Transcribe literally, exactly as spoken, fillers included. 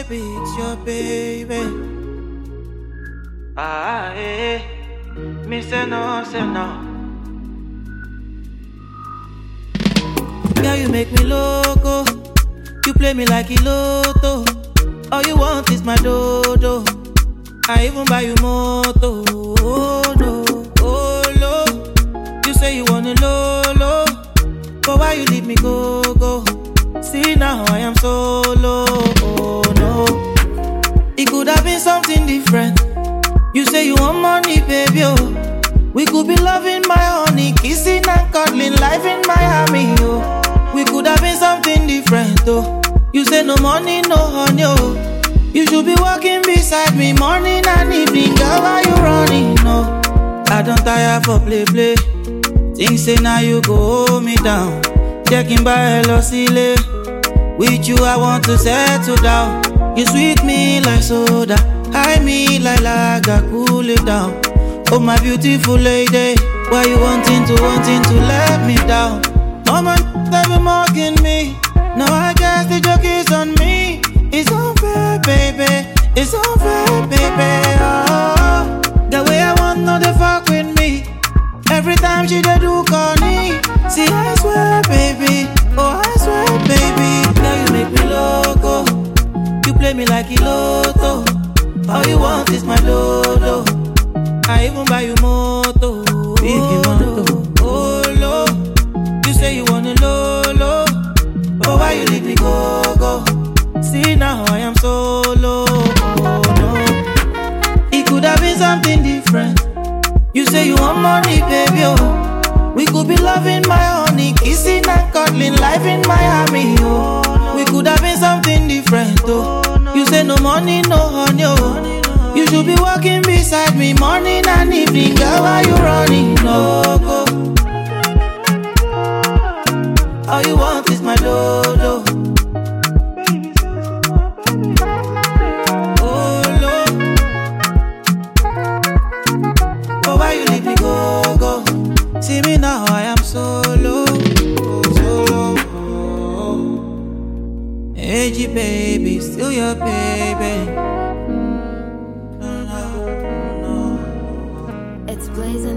baby, it's your baby. Ah, eh. Me say no, say no. Girl, you make me loco. You play me like a lotto. All you want is my dodo. I even buy you moto. Oh no, oh no. You say you wanna lolo, but why you leave me go go? See now I am solo. Oh no, it could have been something different. You say you want money, baby. Oh, we could be loving my honey, kissing and cuddling, life in Miami. Oh, we could have been something different. Oh, you say no money, no honey. Oh, you should be walking beside me morning and evening. Girl, why you running? No, I don't tire for play play. Think say now you go hold me down. Checking by hello silly. With you I want to settle down. You sweet me like soda, high me like lager, cool it down. Oh my beautiful lady, why you wanting to, wanting to let me down? Mama, they be mocking me. Now I guess the joke is on me. It's unfair, baby. It's unfair, baby. Oh, the way I want, no they fuck with me. Every time she dey do corny. See, I swear, baby. Oh, I swear, baby. Girl, you make me loco. You play me like a lotto. All you want is my dodo. I even buy you moto. Big moto. Oh, lo. You say you wanna lolo, but why you leave me go, go? See now I am solo. Oh, no. It could have been something different. You say you want money, baby. Oh, we could be loving my honey, kissing and cuddling, life in Miami. Oh, we could have been something different. Oh, you say no money, no honey. Oh, you should be walking beside me morning and evening. Girl, why you running? No, go. All you want is my dodo. Oh, Lord. But why you leave me go, go? See me now, I am solo. Solo. A G baby, still your baby. It's blazing.